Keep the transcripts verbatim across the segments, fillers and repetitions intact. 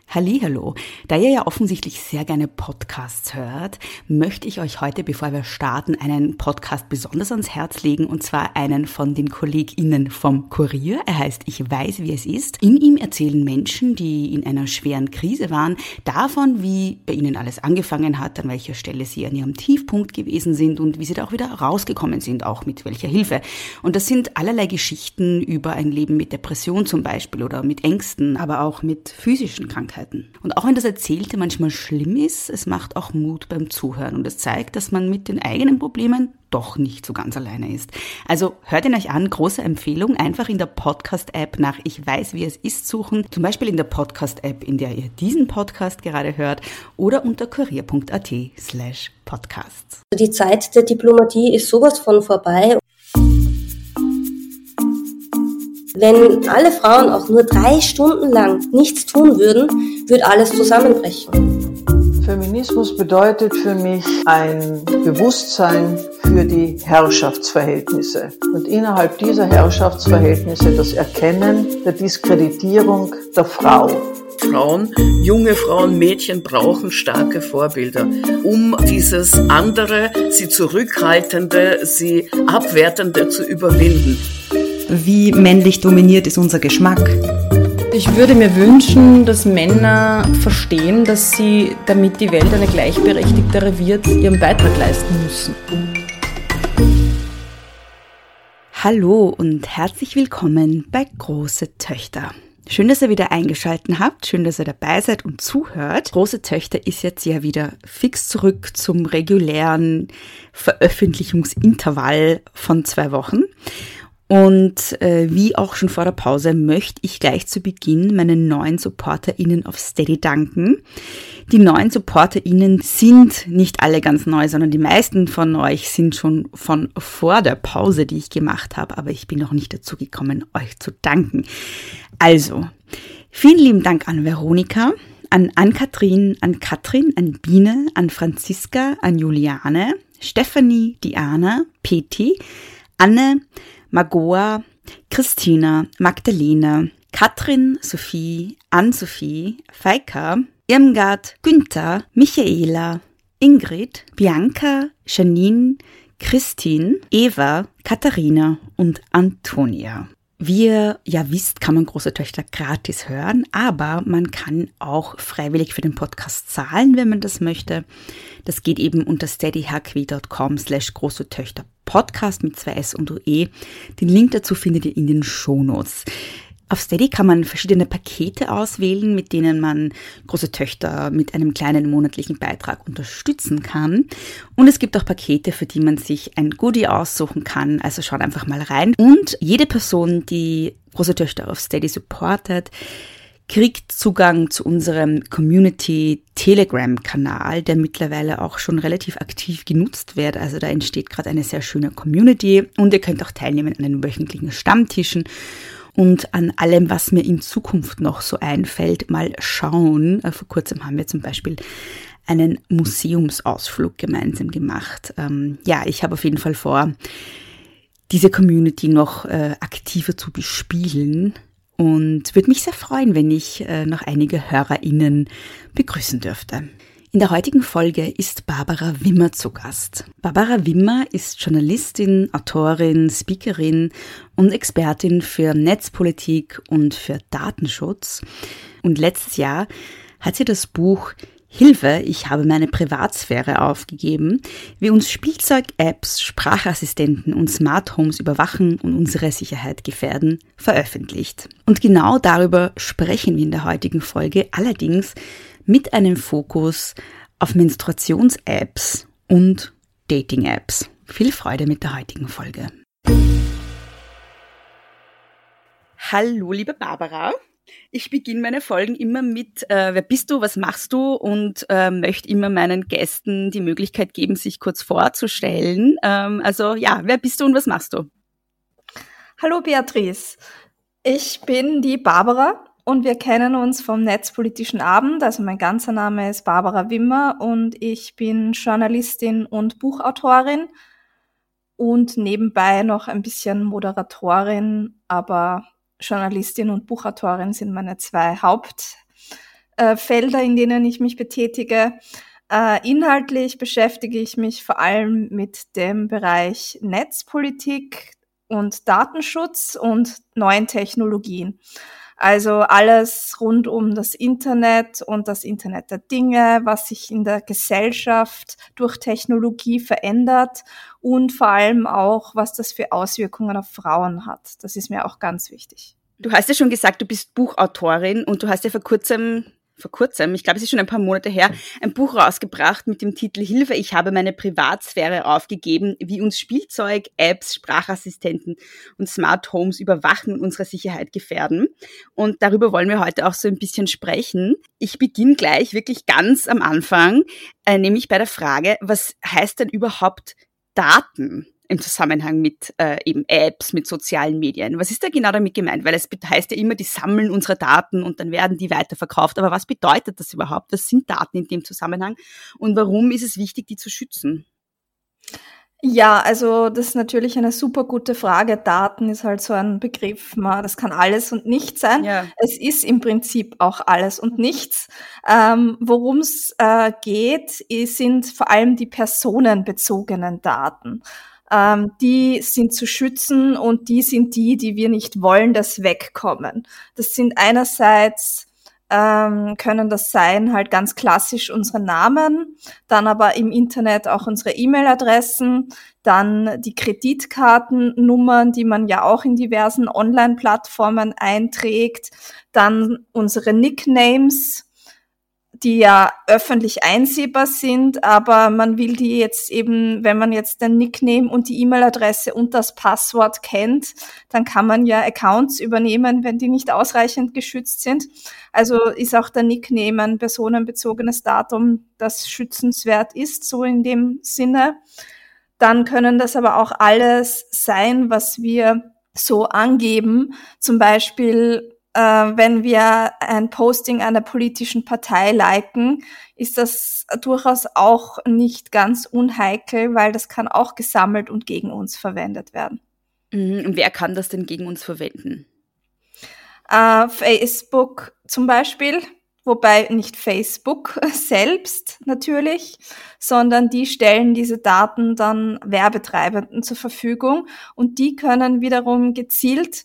Hallihallo. Da ihr ja offensichtlich sehr gerne Podcasts hört, möchte ich euch heute, bevor wir starten, einen Podcast besonders ans Herz legen, und zwar einen von den KollegInnen vom Kurier. Er heißt Ich weiß, wie es ist. In ihm erzählen Menschen, die in einer schweren Krise waren, davon, wie bei ihnen alles angefangen hat, an welcher Stelle sie an ihrem Tiefpunkt gewesen sind und wie sie da auch wieder rausgekommen sind, auch mit welcher Hilfe. Und das sind allerlei Geschichten über ein Leben mit Depression zum Beispiel oder mit Ängsten, aber auch mit physischen Krankheiten. Und auch wenn das Erzählte manchmal schlimm ist, es macht auch Mut beim Zuhören und es zeigt, dass man mit den eigenen Problemen doch nicht so ganz alleine ist. Also hört ihn euch an, große Empfehlung, einfach in der Podcast-App nach Ich weiß, wie es ist suchen, zum Beispiel in der Podcast-App, in der ihr diesen Podcast gerade hört, oder unter kurier.at slash podcasts. Die Zeit der Diplomatie ist sowas von vorbei. Wenn alle Frauen auch nur drei Stunden lang nichts tun würden, würde alles zusammenbrechen. Feminismus bedeutet für mich ein Bewusstsein für die Herrschaftsverhältnisse und innerhalb dieser Herrschaftsverhältnisse das Erkennen der Diskreditierung der Frau. Frauen, junge Frauen, Mädchen brauchen starke Vorbilder, um dieses andere, sie zurückhaltende, sie abwertende zu überwinden. Wie männlich dominiert ist unser Geschmack? Ich würde mir wünschen, dass Männer verstehen, dass sie, damit die Welt eine gleichberechtigtere wird, ihren Beitrag leisten müssen. Hallo und herzlich willkommen bei Große Töchter. Schön, dass ihr wieder eingeschaltet habt, schön, dass ihr dabei seid und zuhört. Große Töchter ist jetzt ja wieder fix zurück zum regulären Veröffentlichungsintervall von zwei Wochen. Und äh, wie auch schon vor der Pause möchte ich gleich zu Beginn meinen neuen SupporterInnen auf Steady danken. Die neuen SupporterInnen sind nicht alle ganz neu, sondern die meisten von euch sind schon von vor der Pause, die ich gemacht habe, aber ich bin noch nicht dazu gekommen, euch zu danken. Also, vielen lieben Dank an Veronika, an Ann-Kathrin, an Katrin, an Biene, an Franziska, an Juliane, Stefanie, Diana, Peti, Anne, Magoa, Christina, Magdalena, Katrin, Sophie, Ann-Sophie, Feika, Irmgard, Günther, Michaela, Ingrid, Bianca, Janine, Christine, Eva, Katharina und Antonia. Wie ihr ja wisst, kann man Große Töchter gratis hören, aber man kann auch freiwillig für den Podcast zahlen, wenn man das möchte. Das geht eben unter steadyhq.com slash große Töchter Podcast mit zwei S und O E. Den Link dazu findet ihr in den Shownotes. Auf Steady kann man verschiedene Pakete auswählen, mit denen man Große Töchter mit einem kleinen monatlichen Beitrag unterstützen kann. Und es gibt auch Pakete, für die man sich ein Goodie aussuchen kann. Also schaut einfach mal rein. Und jede Person, die Große Töchter auf Steady supportet, kriegt Zugang zu unserem Community-Telegram-Kanal, der mittlerweile auch schon relativ aktiv genutzt wird. Also da entsteht gerade eine sehr schöne Community. Und ihr könnt auch teilnehmen an den wöchentlichen Stammtischen. Und an allem, was mir in Zukunft noch so einfällt, mal schauen. Vor kurzem haben wir zum Beispiel einen Museumsausflug gemeinsam gemacht. Ähm, ja, ich habe auf jeden Fall vor, diese Community noch äh, aktiver zu bespielen und würde mich sehr freuen, wenn ich äh, noch einige HörerInnen begrüßen dürfte. In der heutigen Folge ist Barbara Wimmer zu Gast. Barbara Wimmer ist Journalistin, Autorin, Speakerin und Expertin für Netzpolitik und für Datenschutz. Und letztes Jahr hat sie das Buch Hilfe, ich habe meine Privatsphäre aufgegeben, wie uns Spielzeug-Apps, Sprachassistenten und Smart Homes überwachen und unsere Sicherheit gefährden, veröffentlicht. Und genau darüber sprechen wir in der heutigen Folge, allerdings mit einem Fokus auf Menstruations-Apps und Dating-Apps. Viel Freude mit der heutigen Folge. Hallo, liebe Barbara. Ich beginne meine Folgen immer mit, äh, wer bist du, was machst du, und äh, möchte immer meinen Gästen die Möglichkeit geben, sich kurz vorzustellen. Ähm, also ja, wer bist du und was machst du? Hallo Beatrice, ich bin die Barbara und wir kennen uns vom Netzpolitischen Abend. Also mein ganzer Name ist Barbara Wimmer und ich bin Journalistin und Buchautorin und nebenbei noch ein bisschen Moderatorin, aber Journalistin und Buchautorin sind meine zwei Haupt äh, Felder, in denen ich mich betätige. Äh, inhaltlich beschäftige ich mich vor allem mit dem Bereich Netzpolitik und Datenschutz und neuen Technologien. Also alles rund um das Internet und das Internet der Dinge, was sich in der Gesellschaft durch Technologie verändert und vor allem auch, was das für Auswirkungen auf Frauen hat. Das ist mir auch ganz wichtig. Du hast ja schon gesagt, du bist Buchautorin und du hast ja vor kurzem, vor kurzem, ich glaube, es ist schon ein paar Monate her, ein Buch rausgebracht mit dem Titel Hilfe, ich habe meine Privatsphäre aufgegeben, wie uns Spielzeug, Apps, Sprachassistenten und Smart Homes überwachen und unsere Sicherheit gefährden. Und darüber wollen wir heute auch so ein bisschen sprechen. Ich beginne gleich wirklich ganz am Anfang, äh, nämlich bei der Frage, was heißt denn überhaupt Daten im Zusammenhang mit äh, eben Apps, mit sozialen Medien? Was ist da genau damit gemeint? Weil es heißt ja immer, die sammeln unsere Daten und dann werden die weiterverkauft. Aber was bedeutet das überhaupt? Was sind Daten in dem Zusammenhang? Und warum ist es wichtig, die zu schützen? Ja, also das ist natürlich eine super gute Frage. Daten ist halt so ein Begriff, das kann alles und nichts sein. Ja. Es ist im Prinzip auch alles und nichts. Ähm, worum es äh, geht, sind vor allem die personenbezogenen Daten. Ähm, die sind zu schützen und die sind die, die wir nicht wollen, dass wegkommen. Das sind einerseits Ähm, können das sein, halt ganz klassisch unsere Namen, dann aber im Internet auch unsere E-Mail-Adressen, dann die Kreditkartennummern, die man ja auch in diversen Online-Plattformen einträgt, dann unsere Nicknames, die ja öffentlich einsehbar sind, aber man will die jetzt eben, wenn man jetzt den Nickname und die E-Mail-Adresse und das Passwort kennt, dann kann man ja Accounts übernehmen, wenn die nicht ausreichend geschützt sind. Also ist auch der Nickname ein personenbezogenes Datum, das schützenswert ist, so in dem Sinne. Dann können das aber auch alles sein, was wir so angeben, zum Beispiel Äh, wenn wir ein Posting einer politischen Partei liken, ist das durchaus auch nicht ganz unheikel, weil das kann auch gesammelt und gegen uns verwendet werden. Mhm. Und wer kann das denn gegen uns verwenden? Äh, Facebook zum Beispiel, wobei nicht Facebook selbst natürlich, sondern die stellen diese Daten dann Werbetreibenden zur Verfügung und die können wiederum gezielt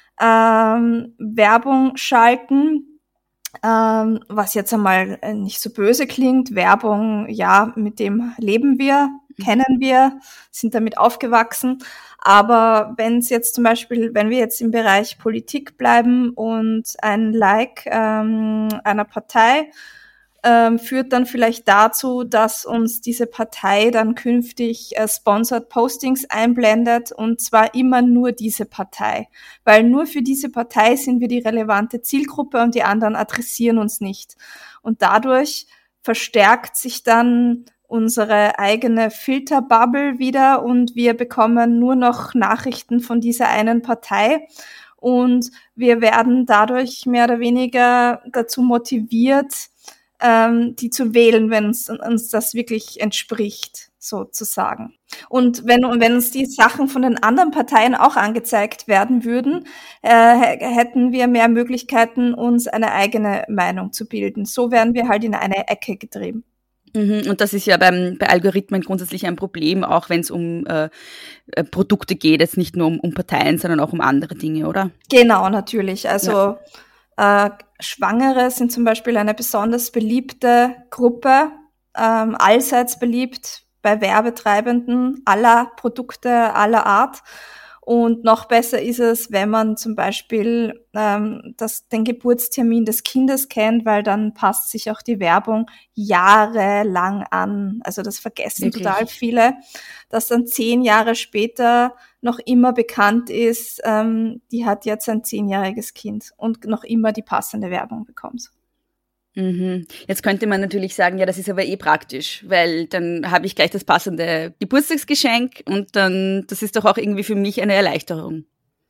Ähm, Werbung schalten, ähm, was jetzt einmal nicht so böse klingt. Werbung, ja, mit dem leben wir, kennen wir, sind damit aufgewachsen. Aber wenn es jetzt zum Beispiel, wenn wir jetzt im Bereich Politik bleiben und ein Like ähm, einer Partei Ähm, führt dann vielleicht dazu, dass uns diese Partei dann künftig äh, Sponsored Postings einblendet und zwar immer nur diese Partei, weil nur für diese Partei sind wir die relevante Zielgruppe und die anderen adressieren uns nicht. Und dadurch verstärkt sich dann unsere eigene Filterbubble wieder und wir bekommen nur noch Nachrichten von dieser einen Partei und wir werden dadurch mehr oder weniger dazu motiviert, die zu wählen, wenn uns, uns das wirklich entspricht, sozusagen. Und wenn, wenn uns die Sachen von den anderen Parteien auch angezeigt werden würden, äh, hätten wir mehr Möglichkeiten, uns eine eigene Meinung zu bilden. So werden wir halt in eine Ecke getrieben. Mhm, und das ist ja beim, bei Algorithmen grundsätzlich ein Problem, auch wenn es um äh, Produkte geht, jetzt nicht nur um, um Parteien, sondern auch um andere Dinge, oder? Genau, natürlich. Also ja. Äh, Schwangere sind zum Beispiel eine besonders beliebte Gruppe, ähm, allseits beliebt bei Werbetreibenden aller Produkte aller Art. Und noch besser ist es, wenn man zum Beispiel ähm, das, den Geburtstermin des Kindes kennt, weil dann passt sich auch die Werbung jahrelang an. Also das vergessen Wirklich? total viele, dass dann zehn Jahre später noch immer bekannt ist, ähm, die hat jetzt ein zehnjähriges Kind und noch immer die passende Werbung bekommt. Mhm. Jetzt könnte man natürlich sagen, ja, das ist aber eh praktisch, weil dann habe ich gleich das passende Geburtstagsgeschenk und dann, das ist doch auch irgendwie für mich eine Erleichterung.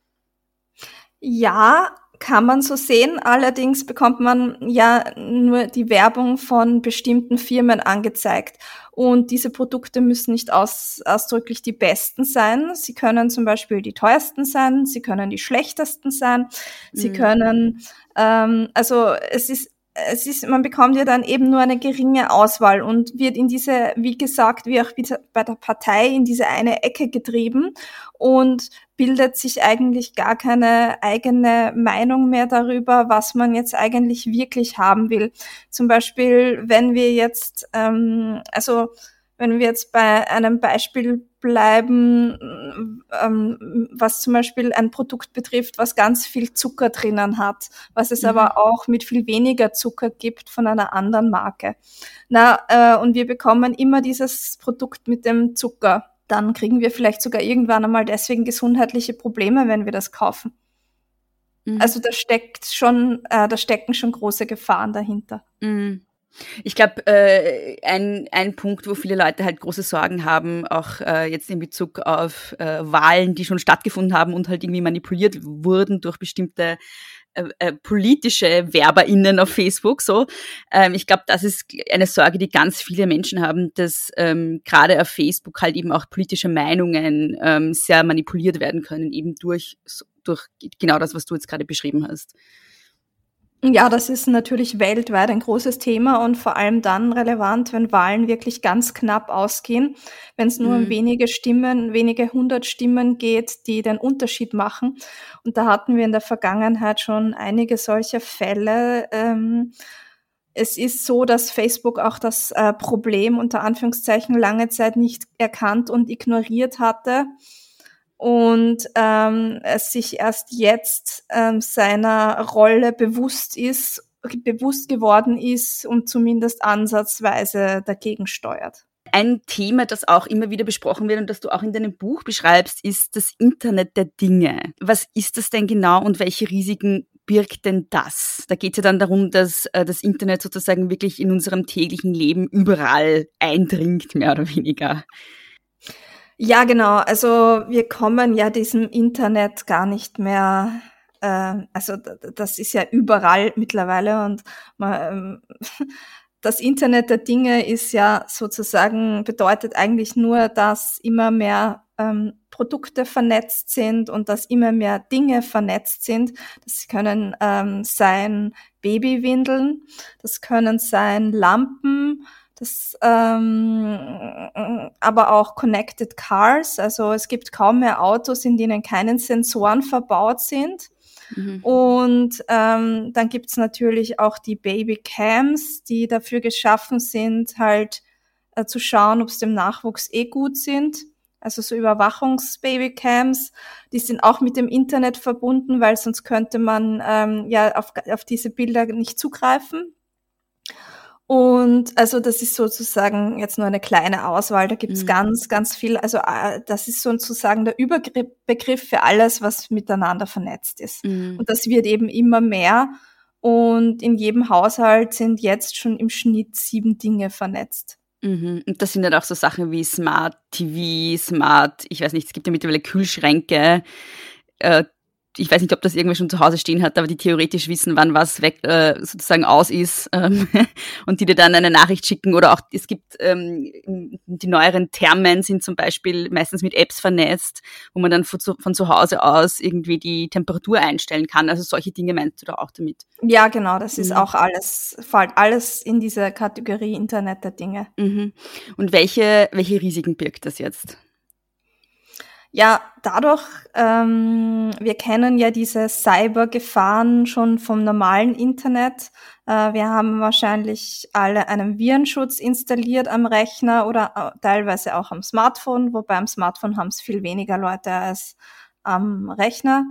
Ja, kann man so sehen. Allerdings bekommt man ja nur die Werbung von bestimmten Firmen angezeigt. Und diese Produkte müssen nicht aus, ausdrücklich die besten sein. Sie können zum Beispiel die teuersten sein, sie können die schlechtesten sein, sie mhm. können, ähm, also es ist es ist, man bekommt ja dann eben nur eine geringe Auswahl und wird in diese, wie gesagt, wie auch bei der Partei, in diese eine Ecke getrieben und bildet sich eigentlich gar keine eigene Meinung mehr darüber, was man jetzt eigentlich wirklich haben will. Zum Beispiel, wenn wir jetzt, ähm, also wenn wir jetzt bei einem Beispiel bleiben, ähm, was zum Beispiel ein Produkt betrifft, was ganz viel Zucker drinnen hat, was es mhm. aber auch mit viel weniger Zucker gibt von einer anderen Marke. Na, äh, und wir bekommen immer dieses Produkt mit dem Zucker. Dann kriegen wir vielleicht sogar irgendwann einmal deswegen gesundheitliche Probleme, wenn wir das kaufen. Mhm. Also da steckt schon, äh, da stecken schon große Gefahren dahinter. Mhm. Ich glaube, äh, ein, ein Punkt, wo viele Leute halt große Sorgen haben, auch äh, jetzt in Bezug auf äh, Wahlen, die schon stattgefunden haben und halt irgendwie manipuliert wurden durch bestimmte äh, äh, politische WerberInnen auf Facebook. So, ähm, ich glaube, das ist eine Sorge, die ganz viele Menschen haben, dass ähm, gerade auf Facebook halt eben auch politische Meinungen ähm, sehr manipuliert werden können, eben durch durch genau das, was du jetzt gerade beschrieben hast. Ja, das ist natürlich weltweit ein großes Thema und vor allem dann relevant, wenn Wahlen wirklich ganz knapp ausgehen, wenn es nur um wenige Stimmen, wenige hundert Stimmen geht, die den Unterschied machen. Und da hatten wir in der Vergangenheit schon einige solcher Fälle. Ähm, es ist so, dass Facebook auch das äh, Problem unter Anführungszeichen lange Zeit nicht erkannt und ignoriert hatte. Und ähm, es sich erst jetzt ähm, seiner Rolle bewusst ist, bewusst geworden ist und zumindest ansatzweise dagegen steuert. Ein Thema, das auch immer wieder besprochen wird und das du auch in deinem Buch beschreibst, ist das Internet der Dinge. Was ist das denn genau und welche Risiken birgt denn das? Da geht es ja dann darum, dass äh, das Internet sozusagen wirklich in unserem täglichen Leben überall eindringt, mehr oder weniger. Ja, genau. Also wir kommen ja diesem Internet gar nicht mehr, äh, also das ist ja überall mittlerweile und man, ähm, das Internet der Dinge ist ja sozusagen, bedeutet eigentlich nur, dass immer mehr ähm, Produkte vernetzt sind und dass immer mehr Dinge vernetzt sind. Das können ähm, sein Babywindeln, das können sein Lampen, das, ähm, aber auch Connected Cars, also es gibt kaum mehr Autos, in denen keine Sensoren verbaut sind. Mhm. Und ähm, dann gibt's natürlich auch die Babycams, die dafür geschaffen sind, halt äh, zu schauen, ob es dem Nachwuchs eh gut sind. Also so Überwachungs-Babycams, die sind auch mit dem Internet verbunden, weil sonst könnte man ähm, ja auf, auf diese Bilder nicht zugreifen. Und also das ist sozusagen jetzt nur eine kleine Auswahl, da gibt's mhm. ganz, ganz viel, also das ist sozusagen der Überbegriff für alles, was miteinander vernetzt ist. Mhm. Und das wird eben immer mehr und in jedem Haushalt sind jetzt schon im Schnitt sieben Dinge vernetzt. Mhm. Und das sind dann auch so Sachen wie Smart T V, Smart, ich weiß nicht, es gibt ja mittlerweile Kühlschränke, äh, ich weiß nicht, ob das irgendwer schon zu Hause stehen hat, aber die theoretisch wissen, wann was weg äh, sozusagen aus ist ähm, und die dir dann eine Nachricht schicken. Oder auch, es gibt ähm, die neueren Thermen sind zum Beispiel meistens mit Apps vernetzt, wo man dann von zu, von zu Hause aus irgendwie die Temperatur einstellen kann. Also solche Dinge meinst du da auch damit? Ja, genau, das ist mhm. auch alles, fällt alles in diese Kategorie Internet der Dinge. Mhm. Und welche, welche Risiken birgt das jetzt? Ja, dadurch, ähm, wir kennen ja diese Cybergefahren schon vom normalen Internet. Äh, wir haben wahrscheinlich alle einen Virenschutz installiert am Rechner oder äh, teilweise auch am Smartphone, wobei am Smartphone haben es viel weniger Leute als am Rechner.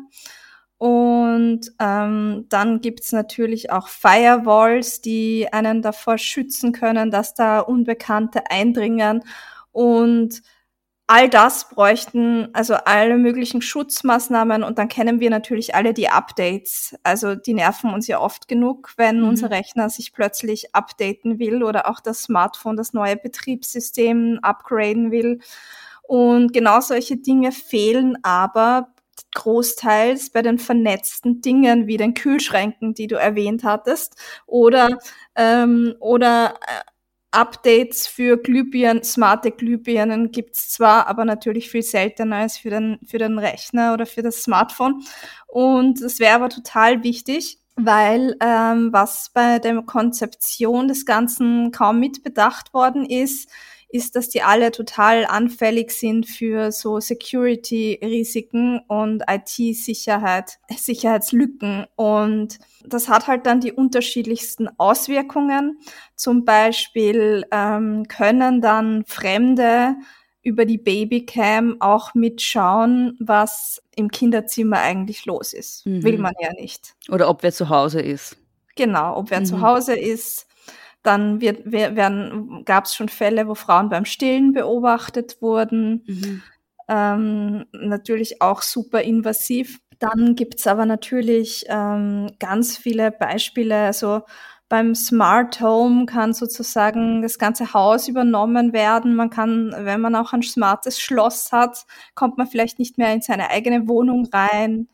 Und ähm, dann gibt's natürlich auch Firewalls, die einen davor schützen können, dass da Unbekannte eindringen und all das bräuchten, also alle möglichen Schutzmaßnahmen und dann kennen wir natürlich alle die Updates. Also die nerven uns ja oft genug, wenn mhm. unser Rechner sich plötzlich updaten will oder auch das Smartphone, das neue Betriebssystem upgraden will. Und genau solche Dinge fehlen aber großteils bei den vernetzten Dingen wie den Kühlschränken, die du erwähnt hattest, oder ähm, oder äh, Updates für Glühbirnen, smarte Glühbirnen gibt's zwar, aber natürlich viel seltener als für den, für den Rechner oder für das Smartphone. Und es wäre aber total wichtig, weil ähm, was bei der Konzeption des Ganzen kaum mitbedacht worden ist, ist, dass die alle total anfällig sind für so Security-Risiken und I T-Sicherheit, Sicherheitslücken. Und das hat halt dann die unterschiedlichsten Auswirkungen. Zum Beispiel ähm, können dann Fremde über die Babycam auch mitschauen, was im Kinderzimmer eigentlich los ist. Mhm. Will man ja nicht. Oder ob wer zu Hause ist. Genau, ob wer Mhm. zu Hause ist. Dann wird, werden, gab es schon Fälle, wo Frauen beim Stillen beobachtet wurden. Mhm. Ähm, natürlich auch super invasiv. Dann gibt's aber natürlich ähm, ganz viele Beispiele. Also beim Smart Home kann sozusagen das ganze Haus übernommen werden. Man kann, wenn man auch ein smartes Schloss hat, kommt man vielleicht nicht mehr in seine eigene Wohnung rein.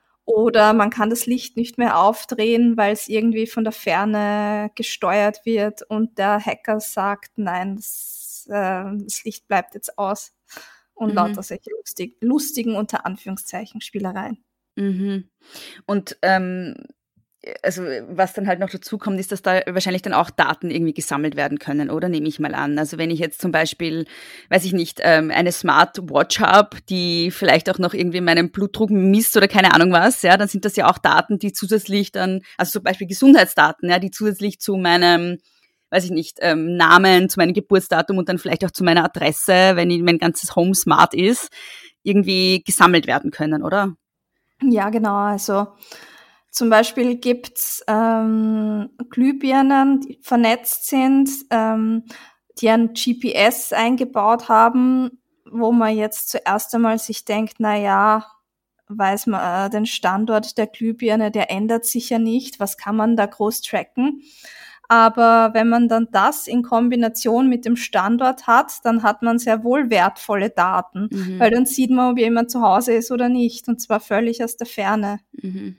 Oder man kann das Licht nicht mehr aufdrehen, weil es irgendwie von der Ferne gesteuert wird und der Hacker sagt, nein, das, äh, das Licht bleibt jetzt aus. Und Mhm. lauter solche lustig, lustigen, unter Anführungszeichen, Spielereien. Mhm. Und ähm, also was dann halt noch dazu kommt, ist, dass da wahrscheinlich dann auch Daten irgendwie gesammelt werden können, oder? Nehme ich mal an. Also wenn ich jetzt zum Beispiel, weiß ich nicht, ähm, eine Smartwatch habe, die vielleicht auch noch irgendwie meinen Blutdruck misst oder keine Ahnung was, ja, dann sind das ja auch Daten, die zusätzlich dann, also zum Beispiel Gesundheitsdaten, ja, die zusätzlich zu meinem, weiß ich nicht, ähm, Namen, zu meinem Geburtsdatum und dann vielleicht auch zu meiner Adresse, wenn ich, mein ganzes Home smart ist, irgendwie gesammelt werden können, oder? Ja, genau. Also zum Beispiel gibt's ähm, Glühbirnen, die vernetzt sind, ähm, die ein G P S eingebaut haben, wo man jetzt zuerst einmal sich denkt, na ja, weiß man, äh, den Standort der Glühbirne, der ändert sich ja nicht, was kann man da groß tracken? Aber wenn man dann das in Kombination mit dem Standort hat, dann hat man sehr wohl wertvolle Daten, Mhm. weil dann sieht man, ob jemand zu Hause ist oder nicht, und zwar völlig aus der Ferne. Mhm.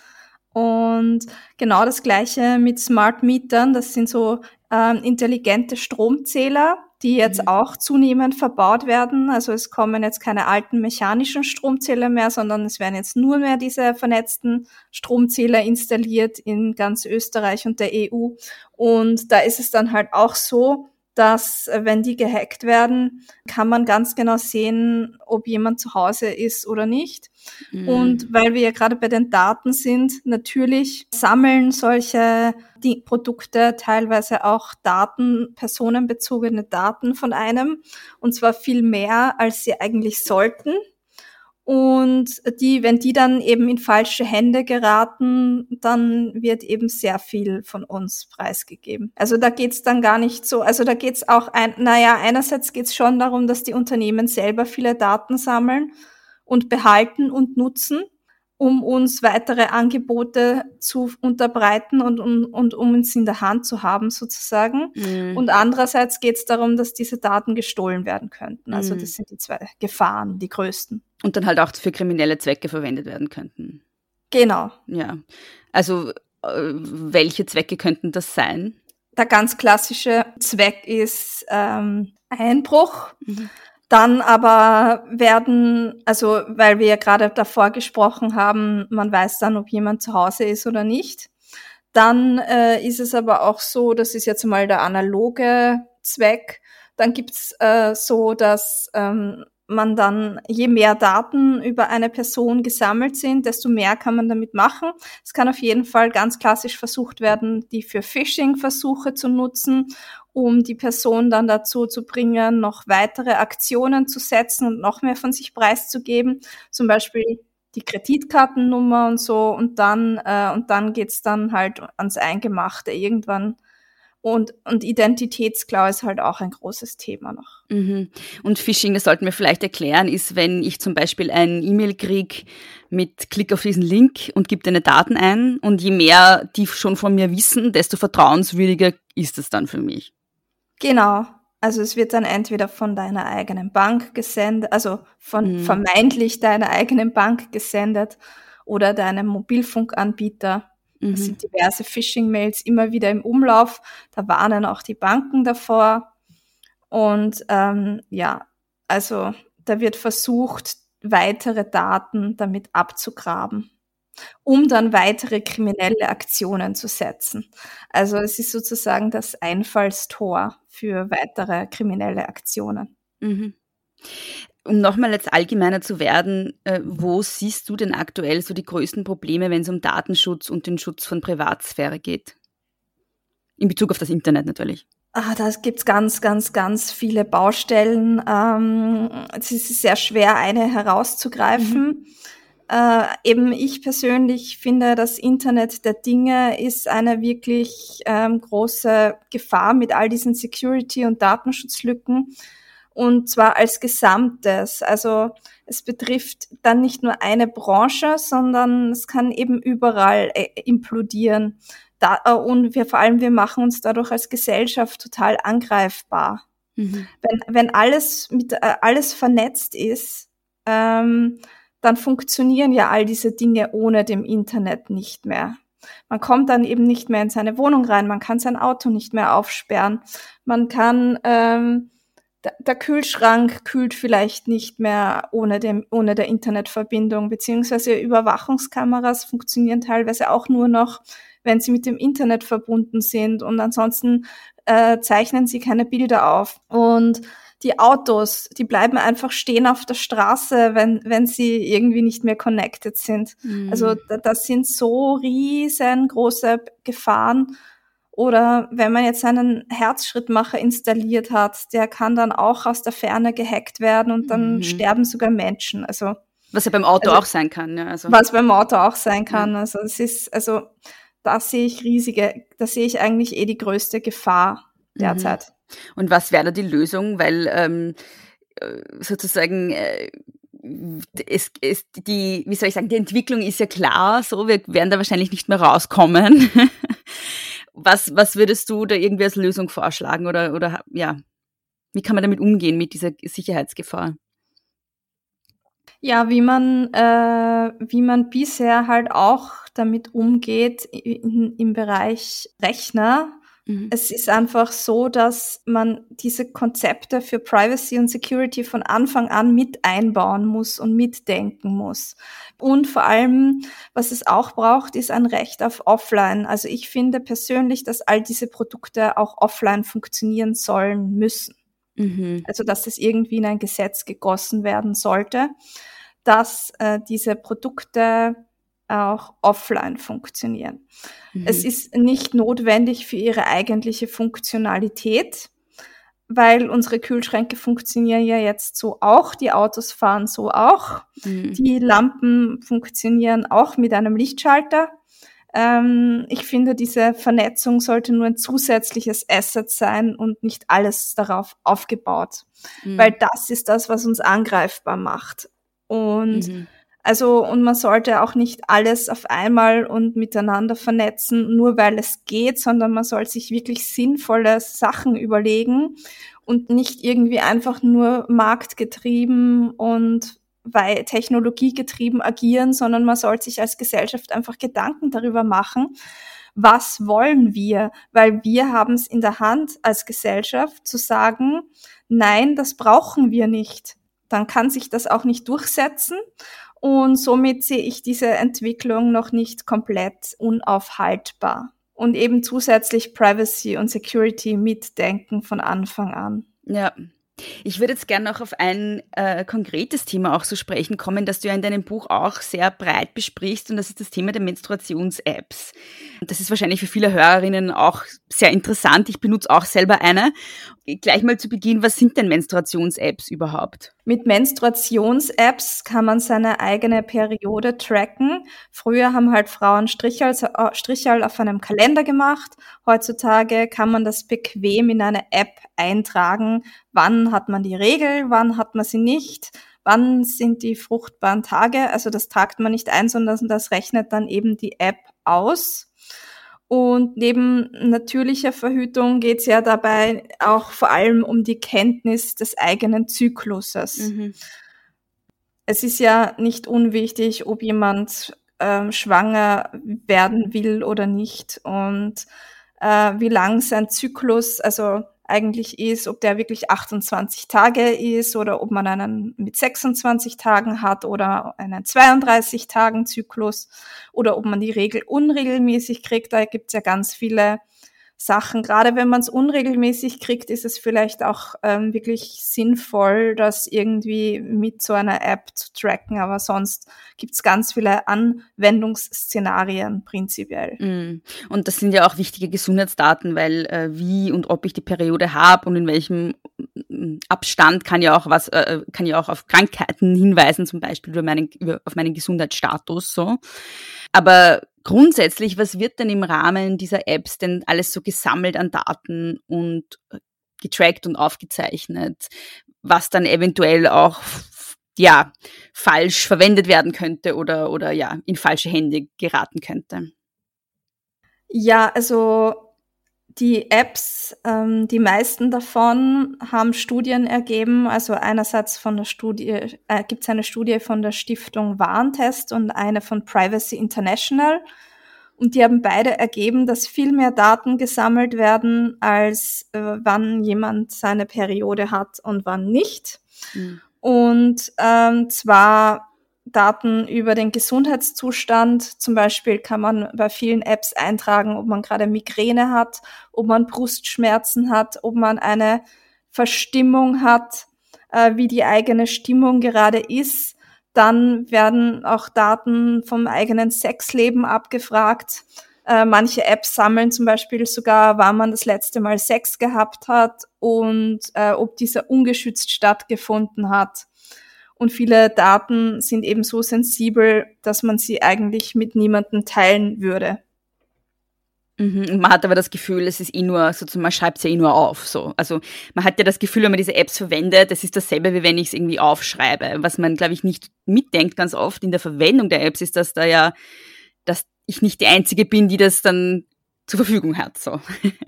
Und genau das Gleiche mit Smart Metern. Das sind so ähm, intelligente Stromzähler, die jetzt Mhm. auch zunehmend verbaut werden. Also es kommen jetzt keine alten mechanischen Stromzähler mehr, sondern es werden jetzt nur mehr diese vernetzten Stromzähler installiert in ganz Österreich und der E U. Und da ist es dann halt auch so, dass, äh, wenn die gehackt werden, kann man ganz genau sehen, ob jemand zu Hause ist oder nicht. Mhm. Und weil wir ja gerade bei den Daten sind, natürlich sammeln solche die Produkte teilweise auch Daten, personenbezogene Daten von einem, und zwar viel mehr, als sie eigentlich sollten. Und die, wenn die dann eben in falsche Hände geraten, dann wird eben sehr viel von uns preisgegeben. Also da geht's dann gar nicht so, also da geht's auch ein, naja, einerseits geht's schon darum, dass die Unternehmen selber viele Daten sammeln und behalten und nutzen, um uns weitere Angebote zu unterbreiten und, und, und um uns in der Hand zu haben sozusagen. Mhm. Und andererseits geht es darum, dass diese Daten gestohlen werden könnten. Also Mhm. das sind die zwei Gefahren, die größten. Und dann halt auch für kriminelle Zwecke verwendet werden könnten. Genau. Ja. Also äh, welche Zwecke könnten das sein? Der ganz klassische Zweck ist ähm, Einbruch. Mhm. Dann aber werden, also weil wir ja gerade davor gesprochen haben, man weiß dann, ob jemand zu Hause ist oder nicht. Dann äh, ist es aber auch so, das ist jetzt mal der analoge Zweck, dann gibt's äh, so, dass ähm, man dann, je mehr Daten über eine Person gesammelt sind, desto mehr kann man damit machen. Es kann auf jeden Fall ganz klassisch versucht werden, die für Phishing-Versuche zu nutzen, um die Person dann dazu zu bringen, noch weitere Aktionen zu setzen und noch mehr von sich preiszugeben. Zum Beispiel die Kreditkartennummer und so, und dann, äh, und dann geht's dann halt ans Eingemachte irgendwann. Und, und Identitätsklau ist halt auch ein großes Thema noch. Mhm. Und Phishing, das sollten wir vielleicht erklären, ist, wenn ich zum Beispiel ein E-Mail kriege mit Klick auf diesen Link und gebe deine Daten ein, und je mehr die schon von mir wissen, desto vertrauenswürdiger ist es dann für mich. Genau. Also es wird dann entweder von deiner eigenen Bank gesendet, also von Mhm. vermeintlich deiner eigenen Bank gesendet oder deinem Mobilfunkanbieter. Mhm. Es sind diverse Phishing-Mails immer wieder im Umlauf. Da warnen auch die Banken davor. Und ähm, ja, also da wird versucht, weitere Daten damit abzugraben. um dann weitere kriminelle Aktionen zu setzen. Also es ist sozusagen das Einfallstor für weitere kriminelle Aktionen. Mhm. Um nochmal jetzt allgemeiner zu werden, äh, wo siehst du denn aktuell so die größten Probleme, wenn es um Datenschutz und den Schutz von Privatsphäre geht? In Bezug auf das Internet natürlich. Ah, da gibt's ganz, ganz, ganz viele Baustellen. Ähm, es ist sehr schwer, eine herauszugreifen. Mhm. Äh, eben ich persönlich finde, das Internet der Dinge ist eine wirklich ähm, große Gefahr mit all diesen Security- und Datenschutzlücken. Und zwar als Gesamtes. Also es betrifft dann nicht nur eine Branche, sondern es kann eben überall äh, implodieren. Da, äh, und wir vor allem, wir machen uns dadurch als Gesellschaft total angreifbar. Mhm. Wenn, wenn alles mit äh, alles vernetzt ist, ähm, dann funktionieren ja all diese Dinge ohne dem Internet nicht mehr. Man kommt dann eben nicht mehr in seine Wohnung rein, man kann sein Auto nicht mehr aufsperren, man kann ähm, der Kühlschrank kühlt vielleicht nicht mehr ohne dem, ohne der Internetverbindung, beziehungsweise Überwachungskameras funktionieren teilweise auch nur noch, wenn sie mit dem Internet verbunden sind, und ansonsten äh, zeichnen sie keine Bilder auf. Und die Autos, die bleiben einfach stehen auf der Straße, wenn, wenn sie irgendwie nicht mehr connected sind. Mhm. Also das sind so riesengroße Gefahren. Oder wenn man jetzt einen Herzschrittmacher installiert hat, der kann dann auch aus der Ferne gehackt werden und dann mhm. sterben sogar Menschen. Also was ja beim Auto also, auch sein kann. Ja, also. Was beim Auto auch sein kann. Ja. Also es ist, also da sehe ich riesige, da sehe ich eigentlich eh die größte Gefahr derzeit. Mhm. Und was wäre da die Lösung? Weil ähm, sozusagen äh, es, es, die, wie soll ich sagen, die Entwicklung ist ja klar, so wir werden da wahrscheinlich nicht mehr rauskommen. Was, was würdest du da irgendwie als Lösung vorschlagen oder, oder, ja, wie kann man damit umgehen mit dieser Sicherheitsgefahr? Ja, wie man, äh, wie man bisher halt auch damit umgeht in, im Bereich Rechner. Mhm. Es ist einfach so, dass man diese Konzepte für Privacy und Security von Anfang an mit einbauen muss und mitdenken muss. Und vor allem, was es auch braucht, ist ein Recht auf Offline. Also ich finde persönlich, dass all diese Produkte auch offline funktionieren sollen müssen. Mhm. Also dass es irgendwie in ein Gesetz gegossen werden sollte, dass äh, diese Produkte auch offline funktionieren. Mhm. Es ist nicht notwendig für ihre eigentliche Funktionalität, weil unsere Kühlschränke funktionieren ja jetzt so auch, die Autos fahren so auch, mhm. die Lampen funktionieren auch mit einem Lichtschalter. Ähm, ich finde, diese Vernetzung sollte nur ein zusätzliches Asset sein und nicht alles darauf aufgebaut, mhm. weil das ist das, was uns angreifbar macht. Und mhm. Also, und man sollte auch nicht alles auf einmal und miteinander vernetzen, nur weil es geht, sondern man soll sich wirklich sinnvolle Sachen überlegen und nicht irgendwie einfach nur marktgetrieben und weil technologiegetrieben agieren, sondern man soll sich als Gesellschaft einfach Gedanken darüber machen, was wollen wir? Weil wir haben es in der Hand als Gesellschaft zu sagen, nein, das brauchen wir nicht. Dann kann sich das auch nicht durchsetzen. Und somit sehe ich diese Entwicklung noch nicht komplett unaufhaltbar. Und eben zusätzlich Privacy und Security mitdenken von Anfang an. Ja. Ich würde jetzt gerne noch auf ein äh, konkretes Thema auch zu sprechen kommen, das du ja in deinem Buch auch sehr breit besprichst, und das ist das Thema der Menstruations-Apps. Das ist wahrscheinlich für viele Hörerinnen auch sehr interessant. Ich benutze auch selber eine. Gleich mal zu Beginn, was sind denn Menstruations-Apps überhaupt? Mit Menstruations-Apps kann man seine eigene Periode tracken. Früher haben halt Frauen Strichel, Strichel auf einem Kalender gemacht. Heutzutage kann man das bequem in eine App eintragen. Wann hat man die Regel, wann hat man sie nicht, wann sind die fruchtbaren Tage. Also das tragt man nicht ein, sondern das rechnet dann eben die App aus. Und neben natürlicher Verhütung geht es ja dabei auch vor allem um die Kenntnis des eigenen Zykluses. Mhm. Es ist ja nicht unwichtig, ob jemand ähm, schwanger werden will oder nicht, und äh, wie lang sein Zyklus, also eigentlich ist, ob der wirklich achtundzwanzig Tage ist oder ob man einen mit sechsundzwanzig Tagen hat oder einen zweiunddreißig Tagen Zyklus oder ob man die Regel unregelmäßig kriegt. Da gibt's ja ganz viele Sachen. Gerade wenn man es unregelmäßig kriegt, ist es vielleicht auch ähm, wirklich sinnvoll, das irgendwie mit so einer App zu tracken. Aber sonst gibt's ganz viele Anwendungsszenarien prinzipiell. Mm. Und das sind ja auch wichtige Gesundheitsdaten, weil äh, wie und ob ich die Periode habe und in welchem Abstand kann ja auch was, äh, kann ja auch auf Krankheiten hinweisen, zum Beispiel über meinen, über, auf meinen Gesundheitsstatus, so. Aber grundsätzlich, was wird denn im Rahmen dieser Apps denn alles so gesammelt an Daten und getrackt und aufgezeichnet, was dann eventuell auch, ja, falsch verwendet werden könnte oder, oder, ja, in falsche Hände geraten könnte? Ja, also, die Apps, ähm, die meisten davon haben Studien ergeben, also einerseits von der Studie, äh, gibt es eine Studie von der Stiftung Warentest und eine von Privacy International. Und die haben beide ergeben, dass viel mehr Daten gesammelt werden, als äh, wann jemand seine Periode hat und wann nicht. Mhm. Und ähm, zwar Daten über den Gesundheitszustand. Zum Beispiel kann man bei vielen Apps eintragen, ob man gerade Migräne hat, ob man Brustschmerzen hat, ob man eine Verstimmung hat, äh, wie die eigene Stimmung gerade ist. Dann werden auch Daten vom eigenen Sexleben abgefragt. Äh, manche Apps sammeln zum Beispiel sogar, wann man das letzte Mal Sex gehabt hat und äh, ob dieser ungeschützt stattgefunden hat. Und viele Daten sind eben so sensibel, dass man sie eigentlich mit niemandem teilen würde. Mhm, und man hat aber das Gefühl, es ist eh nur, sozusagen, man schreibt es ja eh nur auf, so. Also, man hat ja das Gefühl, wenn man diese Apps verwendet, das ist dasselbe, wie wenn ich es irgendwie aufschreibe. Was man, glaube ich, nicht mitdenkt ganz oft in der Verwendung der Apps, ist, dass da ja, dass ich nicht die Einzige bin, die das dann zur Verfügung hat, so.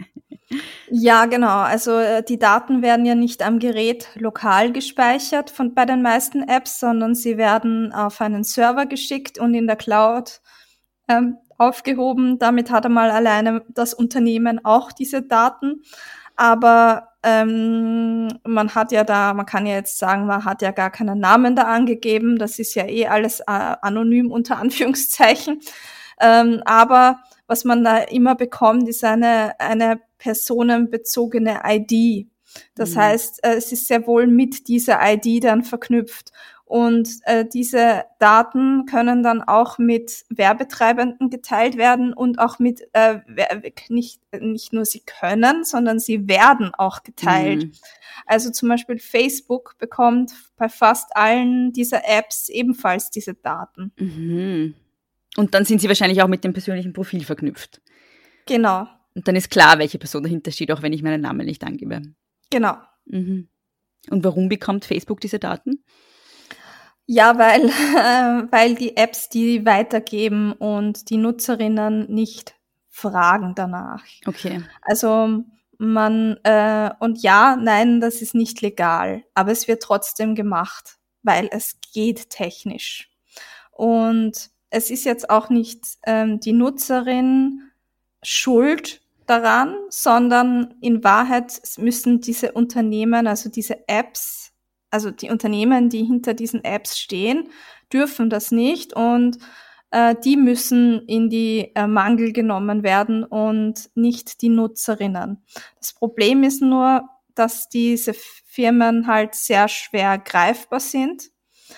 Ja, genau. Also die Daten werden ja nicht am Gerät lokal gespeichert von bei den meisten Apps, sondern sie werden auf einen Server geschickt und in der Cloud ähm, aufgehoben. Damit hat einmal alleine das Unternehmen auch diese Daten. Aber ähm, man hat ja da, man kann ja jetzt sagen, man hat ja gar keinen Namen da angegeben. Das ist ja eh alles äh, anonym unter Anführungszeichen. Ähm, aber was man da immer bekommt, ist eine eine personenbezogene I D. Das mhm. heißt, äh, es ist sehr wohl mit dieser I D dann verknüpft. Und äh, diese Daten können dann auch mit Werbetreibenden geteilt werden und auch mit, äh, nicht, nicht nur sie können, sondern sie werden auch geteilt. Mhm. Also zum Beispiel Facebook bekommt bei fast allen dieser Apps ebenfalls diese Daten. Mhm. Und dann sind sie wahrscheinlich auch mit dem persönlichen Profil verknüpft. Genau. Und dann ist klar, welche Person dahinter steht, auch wenn ich meinen Namen nicht angebe. Genau. Mhm. Und warum bekommt Facebook diese Daten? Ja, weil, äh, weil die Apps die weitergeben und die Nutzerinnen nicht fragen danach. Okay. Also man, äh, und ja, nein, das ist nicht legal, aber es wird trotzdem gemacht, weil es geht technisch. Und es ist jetzt auch nicht ähm, die Nutzerin schuld daran, sondern in Wahrheit müssen diese Unternehmen, also diese Apps, also die Unternehmen, die hinter diesen Apps stehen, dürfen das nicht und äh, die müssen in die äh, Mangel genommen werden und nicht die Nutzerinnen. Das Problem ist nur, dass diese Firmen halt sehr schwer greifbar sind.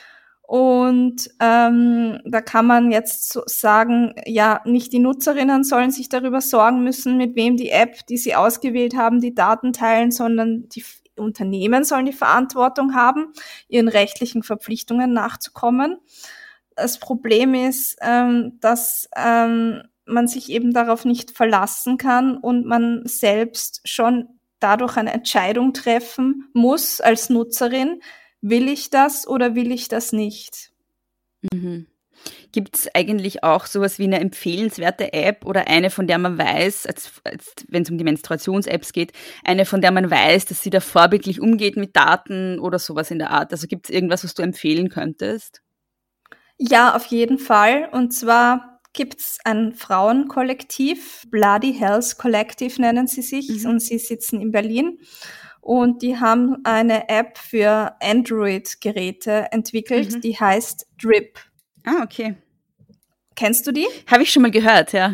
Und ähm, da kann man jetzt so sagen, ja, nicht die Nutzerinnen sollen sich darüber sorgen müssen, mit wem die App, die sie ausgewählt haben, die Daten teilen, sondern die Unternehmen sollen die Verantwortung haben, ihren rechtlichen Verpflichtungen nachzukommen. Das Problem ist, ähm, dass ähm, man sich eben darauf nicht verlassen kann und man selbst schon dadurch eine Entscheidung treffen muss als Nutzerin, will ich das oder will ich das nicht? Mhm. Gibt es eigentlich auch sowas wie eine empfehlenswerte App oder eine, von der man weiß, als, als, wenn es um die Menstruations-Apps geht, eine, von der man weiß, dass sie da vorbildlich umgeht mit Daten oder sowas in der Art? Also gibt es irgendwas, was du empfehlen könntest? Ja, auf jeden Fall. Und zwar gibt's ein Frauenkollektiv, Bloody Hells Collective nennen sie sich, Mhm. und sie sitzen in Berlin. Und die haben eine App für Android-Geräte entwickelt, Mhm. die heißt Drip. Ah, okay. Kennst du die? Habe ich schon mal gehört, ja.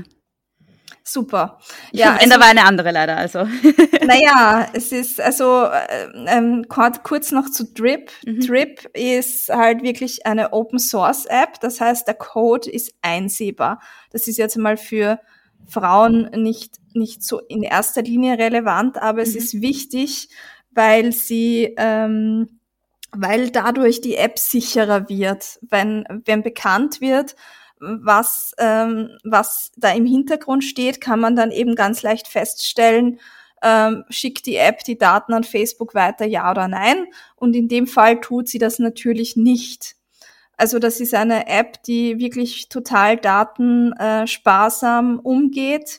Super. Ich Ja, verwende also, aber eine andere leider, also. naja, es ist also äh, ähm, kurz, kurz noch zu Drip. Mhm. Drip ist halt wirklich eine Open Source App. Das heißt, der Code ist einsehbar. Das ist jetzt mal für Frauen nicht nicht so in erster Linie relevant, aber es Mhm. ist wichtig, weil sie ähm, weil dadurch die App sicherer wird, wenn wenn bekannt wird, was ähm, was da im Hintergrund steht, kann man dann eben ganz leicht feststellen, ähm, schickt die App die Daten an Facebook weiter, ja oder nein. Und in dem Fall tut sie das natürlich nicht. Also das ist eine App, die wirklich total datensparsam umgeht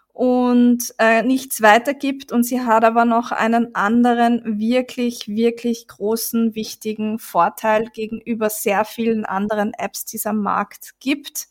und äh, nichts weitergibt. Und sie hat aber noch einen anderen wirklich, wirklich großen, wichtigen Vorteil gegenüber sehr vielen anderen Apps, die es am Markt gibt.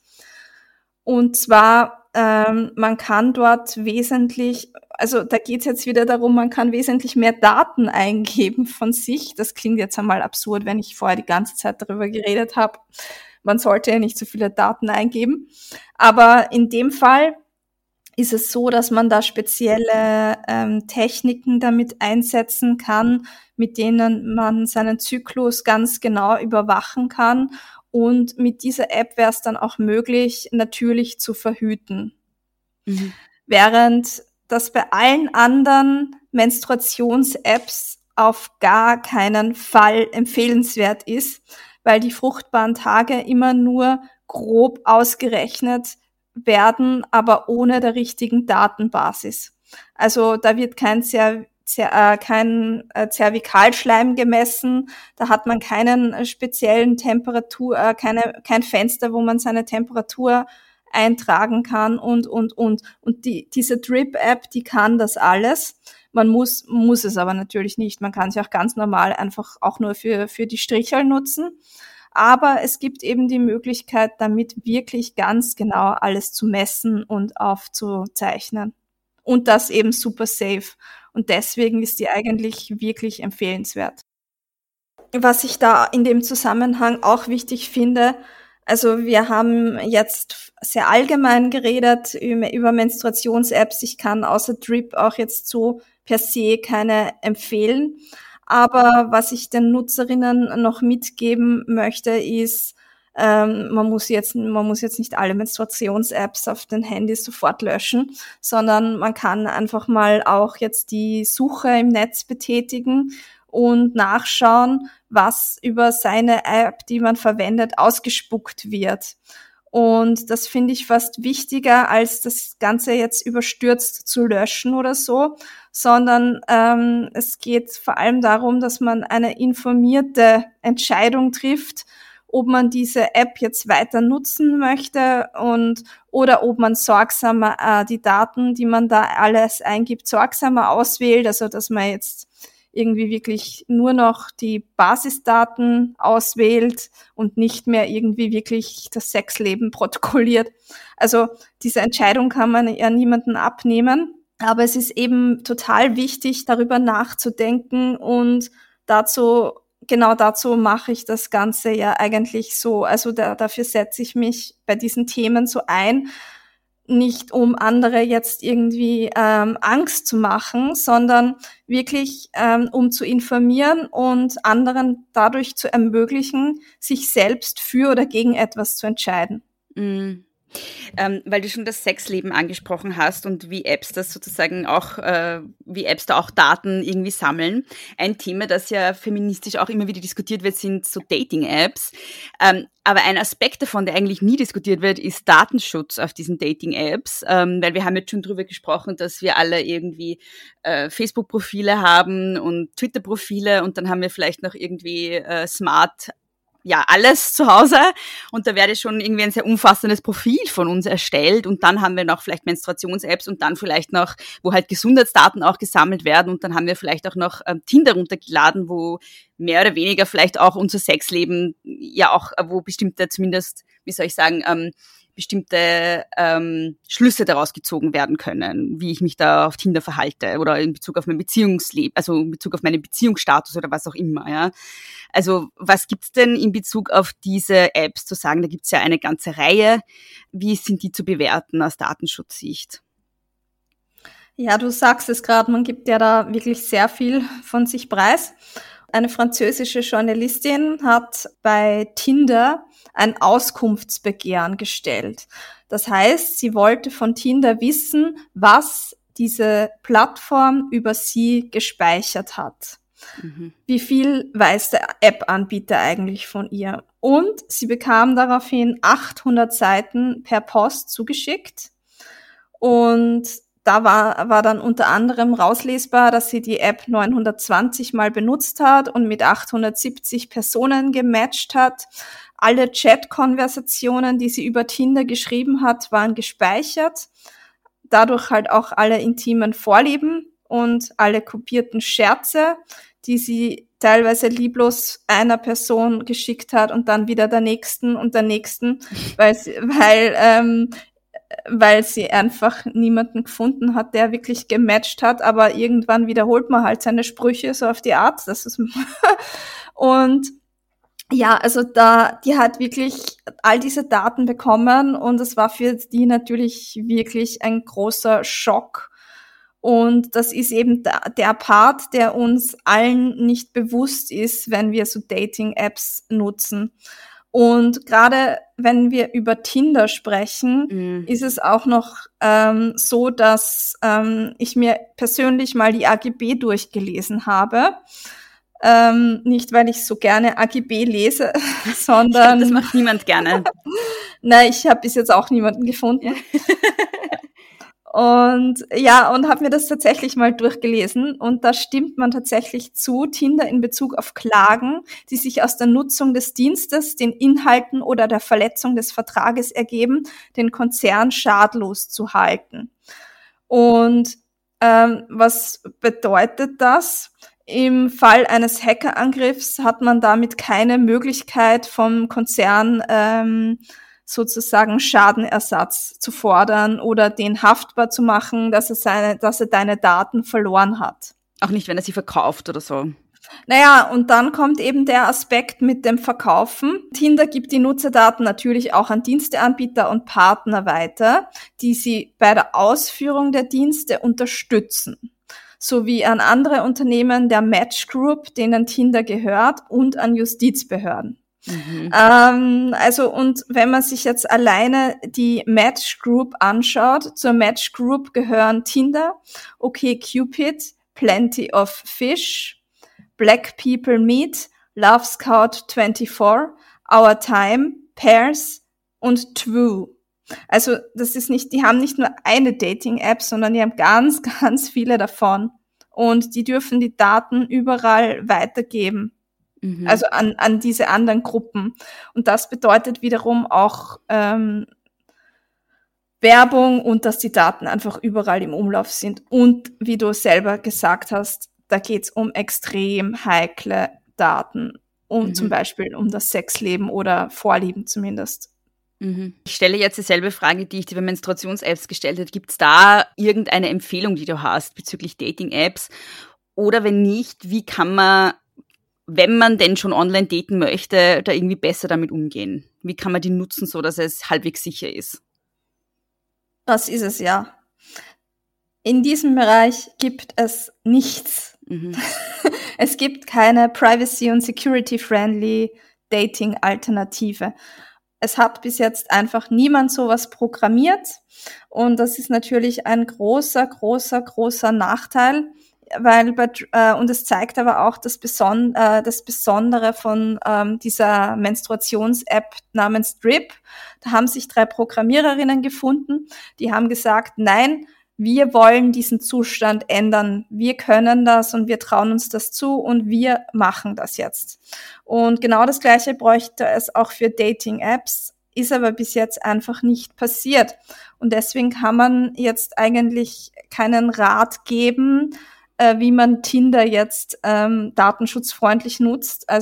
Und zwar, ähm, man kann dort wesentlich, also da geht es jetzt wieder darum, man kann wesentlich mehr Daten eingeben von sich. Das klingt jetzt einmal absurd, wenn ich vorher die ganze Zeit darüber geredet habe. Man sollte ja nicht so viele Daten eingeben. Aber in dem Fall ist es so, dass man da spezielle ähm, Techniken damit einsetzen kann, mit denen man seinen Zyklus ganz genau überwachen kann. Und mit dieser App wäre es dann auch möglich, natürlich zu verhüten. Mhm. Während das bei allen anderen Menstruations-Apps auf gar keinen Fall empfehlenswert ist, weil die fruchtbaren Tage immer nur grob ausgerechnet werden, aber ohne der richtigen Datenbasis. Also da wird kein, Zer Zer äh, kein äh, Zervikalschleim gemessen, da hat man keinen äh, speziellen Temperatur, äh, keine, kein Fenster, wo man seine Temperatur eintragen kann und, und, und. Und die, diese Drip-App, die kann das alles. Man muss, muss es aber natürlich nicht. Man kann sie auch ganz normal einfach auch nur für, für die Stricherl nutzen. Aber es gibt eben die Möglichkeit, damit wirklich ganz genau alles zu messen und aufzuzeichnen. Und das eben super safe. Und deswegen ist die eigentlich wirklich empfehlenswert. Was ich da in dem Zusammenhang auch wichtig finde, also wir haben jetzt sehr allgemein geredet über, über Menstruations-Apps. Ich kann außer Drip auch jetzt so per se keine empfehlen. Aber was ich den Nutzerinnen noch mitgeben möchte, ist, ähm, man muss jetzt, man muss jetzt nicht alle Menstruations-Apps auf den Handys sofort löschen, sondern man kann einfach mal auch jetzt die Suche im Netz betätigen und nachschauen, was über seine App, die man verwendet, ausgespuckt wird. Und das finde ich fast wichtiger, als das Ganze jetzt überstürzt zu löschen oder so, sondern ähm, es geht vor allem darum, dass man eine informierte Entscheidung trifft, ob man diese App jetzt weiter nutzen möchte und oder ob man sorgsamer äh, die Daten, die man da alles eingibt, sorgsamer auswählt, also dass man jetzt irgendwie wirklich nur noch die Basisdaten auswählt und nicht mehr irgendwie wirklich das Sexleben protokolliert. Also diese Entscheidung kann man ja niemandem abnehmen, aber es ist eben total wichtig, darüber nachzudenken und dazu, genau dazu mache ich das Ganze ja eigentlich so. Also da, dafür setze ich mich bei diesen Themen so ein, nicht um andere jetzt irgendwie ähm, Angst zu machen, sondern wirklich ähm, um zu informieren und anderen dadurch zu ermöglichen, sich selbst für oder gegen etwas zu entscheiden. Mhm. Ähm, weil du schon das Sexleben angesprochen hast und wie Apps das sozusagen auch, äh, wie Apps da auch Daten irgendwie sammeln. Ein Thema, das ja feministisch auch immer wieder diskutiert wird, sind so Dating-Apps. Ähm, aber ein Aspekt davon, der eigentlich nie diskutiert wird, ist Datenschutz auf diesen Dating-Apps, ähm, weil wir haben jetzt schon drüber gesprochen, dass wir alle irgendwie äh, Facebook-Profile haben und Twitter-Profile und dann haben wir vielleicht noch irgendwie äh, Smart ja, alles zu Hause und da werde schon irgendwie ein sehr umfassendes Profil von uns erstellt und dann haben wir noch vielleicht Menstruations-Apps und dann vielleicht noch, wo halt Gesundheitsdaten auch gesammelt werden und dann haben wir vielleicht auch noch ähm, Tinder runtergeladen, wo mehr oder weniger vielleicht auch unser Sexleben ja auch, wo bestimmte zumindest, wie soll ich sagen, ähm, bestimmte ähm, Schlüsse daraus gezogen werden können, wie ich mich da auf Tinder verhalte oder in Bezug auf mein Beziehungsleben, also in Bezug auf meinen Beziehungsstatus oder was auch immer, ja. Also was gibt's denn in Bezug auf diese Apps zu sagen? Da gibt's ja eine ganze Reihe. Wie sind die zu bewerten aus Datenschutzsicht? Ja, du sagst es gerade, man gibt ja da wirklich sehr viel von sich preis. Eine französische Journalistin hat bei Tinder ein Auskunftsbegehren gestellt. Das heißt, sie wollte von Tinder wissen, was diese Plattform über sie gespeichert hat. Mhm. Wie viel weiß der App-Anbieter eigentlich von ihr? Und sie bekam daraufhin achthundert Seiten per Post zugeschickt. Und da war, war dann unter anderem rauslesbar, dass sie die App neunhundertzwanzig Mal benutzt hat und mit achthundertsiebzig Personen gematcht hat. Alle Chat-Konversationen, die sie über Tinder geschrieben hat, waren gespeichert. Dadurch halt auch alle intimen Vorlieben und alle kopierten Scherze, die sie teilweise lieblos einer Person geschickt hat und dann wieder der nächsten und der nächsten, weil sie, weil ähm, weil sie einfach niemanden gefunden hat, der wirklich gematcht hat, aber irgendwann wiederholt man halt seine Sprüche so auf die Art, das ist und ja, also da, die hat wirklich all diese Daten bekommen und es war für die natürlich wirklich ein großer Schock. Und das ist eben der Part, der uns allen nicht bewusst ist, wenn wir so Dating-Apps nutzen. Und gerade wenn wir über Tinder sprechen, mhm. ist es auch noch ähm, so, dass ähm, ich mir persönlich mal die A G B durchgelesen habe. Ähm, nicht, weil ich so gerne A G B lese, sondern... Ich glaub, das macht niemand gerne. Nein, ich habe bis jetzt auch niemanden gefunden. Und ja, und habe mir das tatsächlich mal durchgelesen und da stimmt man tatsächlich zu, Tinder in Bezug auf Klagen, die sich aus der Nutzung des Dienstes, den Inhalten oder der Verletzung des Vertrages ergeben, den Konzern schadlos zu halten. Und ähm, was bedeutet das? Im Fall eines Hackerangriffs hat man damit keine Möglichkeit vom Konzern ähm, sozusagen Schadenersatz zu fordern oder den haftbar zu machen, dass er seine, dass er deine Daten verloren hat. Auch nicht, wenn er sie verkauft oder so. Naja, und dann kommt eben der Aspekt mit dem Verkaufen. Tinder gibt die Nutzerdaten natürlich auch an Diensteanbieter und Partner weiter, die sie bei der Ausführung der Dienste unterstützen, sowie an andere Unternehmen der Match Group, denen Tinder gehört, und an Justizbehörden. Mhm. Ähm, also, und wenn man sich jetzt alleine die Match Group anschaut, zur Match Group gehören Tinder, OkCupid, Plenty of Fish, Black People Meet, Love Scout vierundzwanzig, Our Time, Pairs und Twoo. Also, das ist nicht, die haben nicht nur eine Dating-App, sondern die haben ganz, ganz viele davon. Und die dürfen die Daten überall weitergeben. Mhm. Also an, an diese anderen Gruppen. Und das bedeutet wiederum auch ähm, Werbung und dass die Daten einfach überall im Umlauf sind. Und wie du selber gesagt hast, da geht's um extrem heikle Daten, um mhm. zum Beispiel um das Sexleben oder Vorlieben zumindest. Mhm. Ich stelle jetzt dieselbe Frage, die ich dir bei Menstruations-Apps gestellt habe. Gibt's da irgendeine Empfehlung, die du hast bezüglich Dating-Apps? Oder wenn nicht, wie kann man, wenn man denn schon online daten möchte, da irgendwie besser damit umgehen? Wie kann man die nutzen, so dass es halbwegs sicher ist? Das ist es ja. In diesem Bereich gibt es nichts. Mhm. Es gibt keine Privacy- und Security-friendly Dating-Alternative. Es hat bis jetzt einfach niemand sowas programmiert und das ist natürlich ein großer, großer, großer Nachteil, weil bei, äh, und es zeigt aber auch das, Beson äh, das Besondere von ähm, dieser Menstruations-App namens Drip. Da haben sich drei Programmiererinnen gefunden, die haben gesagt, nein, wir wollen diesen Zustand ändern. Wir können das und wir trauen uns das zu und wir machen das jetzt. Und genau das Gleiche bräuchte es auch für Dating-Apps, ist aber bis jetzt einfach nicht passiert. Und deswegen kann man jetzt eigentlich keinen Rat geben, äh, wie man Tinder jetzt ähm, datenschutzfreundlich nutzt. Also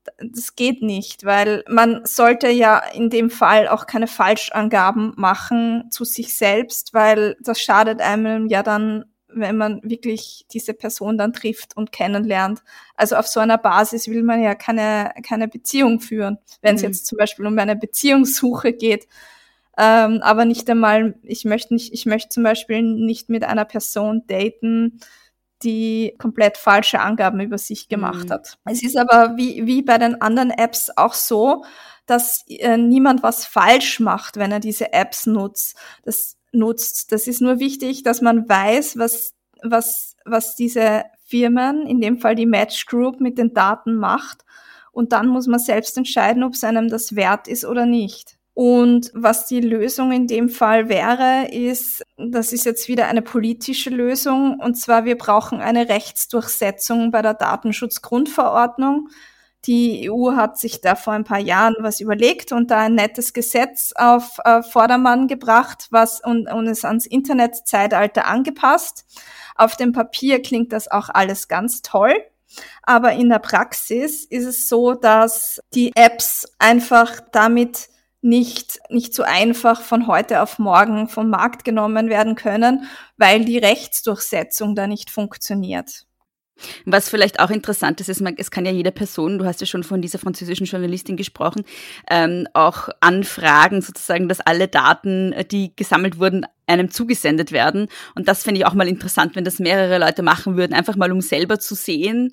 das geht nicht, weil man sollte ja in dem Fall auch keine Falschangaben machen zu sich selbst, weil das schadet einem ja dann, wenn man wirklich diese Person dann trifft und kennenlernt. Also auf so einer Basis will man ja keine keine Beziehung führen, wenn es mhm. jetzt zum Beispiel um eine Beziehungssuche geht. Ähm, aber nicht einmal, ich möchte nicht, ich möchte zum Beispiel nicht mit einer Person daten, die komplett falsche Angaben über sich gemacht mhm. hat. Es ist aber wie wie bei den anderen Apps auch so, dass äh, niemand was falsch macht, wenn er diese Apps nutzt. Das nutzt. Das ist nur wichtig, dass man weiß, was was was diese Firmen, in dem Fall die Match Group, mit den Daten macht. Und dann muss man selbst entscheiden, ob es einem das wert ist oder nicht. Und was die Lösung in dem Fall wäre, ist, das ist jetzt wieder eine politische Lösung, und zwar wir brauchen eine Rechtsdurchsetzung bei der Datenschutzgrundverordnung. Die E U hat sich da vor ein paar Jahren was überlegt und da ein nettes Gesetz auf äh, Vordermann gebracht, was und, und es ans Internetzeitalter angepasst. Auf dem Papier klingt das auch alles ganz toll. Aber in der Praxis ist es so, dass die Apps einfach damit nicht nicht so einfach von heute auf morgen vom Markt genommen werden können, weil die Rechtsdurchsetzung da nicht funktioniert. Was vielleicht auch interessant ist, ist, es kann ja jede Person, du hast ja schon von dieser französischen Journalistin gesprochen, ähm, auch anfragen sozusagen, dass alle Daten, die gesammelt wurden, einem zugesendet werden. Und das fände ich auch mal interessant, wenn das mehrere Leute machen würden, einfach mal um selber zu sehen,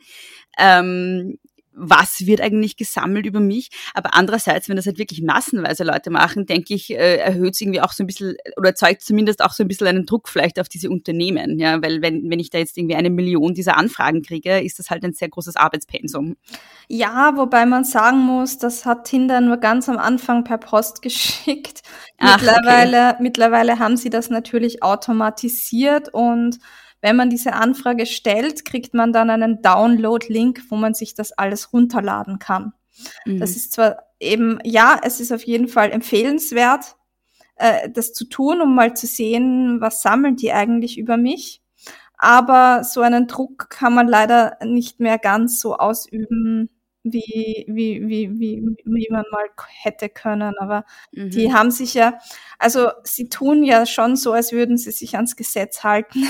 ähm, was wird eigentlich gesammelt über mich? Aber andererseits, wenn das halt wirklich massenweise Leute machen, denke ich, äh, erhöht es irgendwie auch so ein bisschen oder erzeugt zumindest auch so ein bisschen einen Druck vielleicht auf diese Unternehmen. Ja, weil wenn, wenn ich da jetzt irgendwie eine Million dieser Anfragen kriege, ist das halt ein sehr großes Arbeitspensum. Ja, wobei man sagen muss, das hat Tinder nur ganz am Anfang per Post geschickt. Ach, mittlerweile, okay. mittlerweile haben sie das natürlich automatisiert, und wenn man diese Anfrage stellt, kriegt man dann einen Download-Link, wo man sich das alles runterladen kann. Mhm. Das ist zwar eben, ja, es ist auf jeden Fall empfehlenswert, äh, das zu tun, um mal zu sehen, was sammeln die eigentlich über mich. Aber so einen Druck kann man leider nicht mehr ganz so ausüben, wie, wie, wie, wie, wie man mal hätte können. Aber mhm. die haben sich ja, also sie tun ja schon so, als würden sie sich ans Gesetz halten.